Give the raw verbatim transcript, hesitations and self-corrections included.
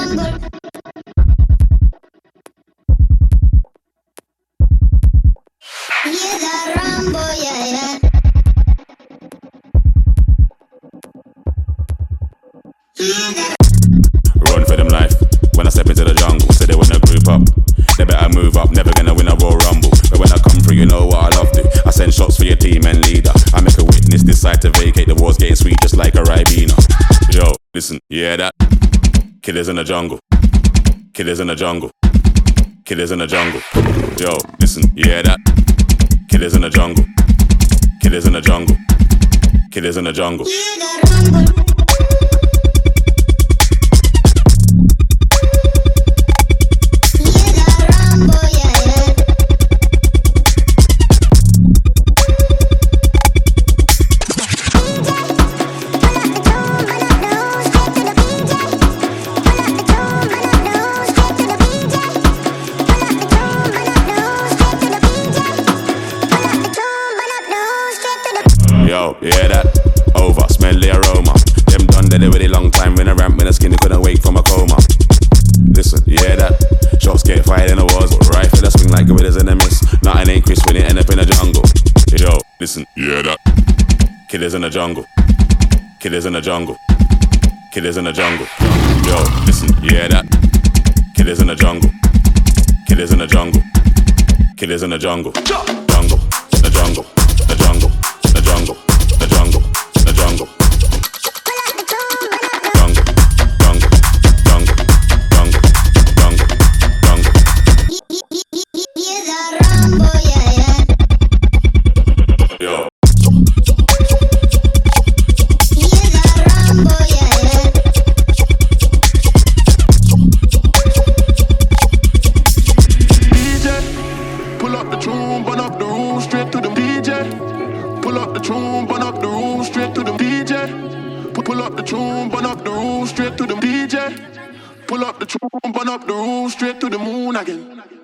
Run for them life. When I step into the jungle, say they wanna group up. They better move up, never gonna win a Royal Rumble. But when I come through, you know what I love to. I send shots for your team and leader. I make a witness decide to vacate. The war's getting sweet just like a Ribena. Yo, listen, you hear that? Killers in the jungle. Killers in the jungle. Killers in the jungle. Yo, listen, you hear that? Killers in the jungle. Killers in the jungle. Killers in the jungle. Yo, you hear that? Over, smell the aroma. Them done dead already long time. When I ramp, when I skinny couldn't wake from a coma. Listen, you hear that? Shots get fired in the walls. Rifle that swing like gorillas in the mist. Nothing ain't crisp when it end up in the jungle. Yo, listen, you hear that? Killers in the jungle. Killers in the jungle. Killers in the jungle. Yo, listen, you hear that? Killers in the jungle. Killers in the jungle. Killers in the jungle. Jungle, the jungle, the jungle. The jungle, the jungle, the jungle. Jungle, jungle, jungle, jungle, jungle, jungle. You're the Rambo, yeah, yeah. Yo. You're the Rambo, yeah, yeah. D J, pull up the tune, burn up the room, straight to the D J. Pull up the tune, burn up the room, straight to the D J. Pull up the tune, burn up the room, straight to the D J. Pull up the tune, burn up the room, straight to the moon again.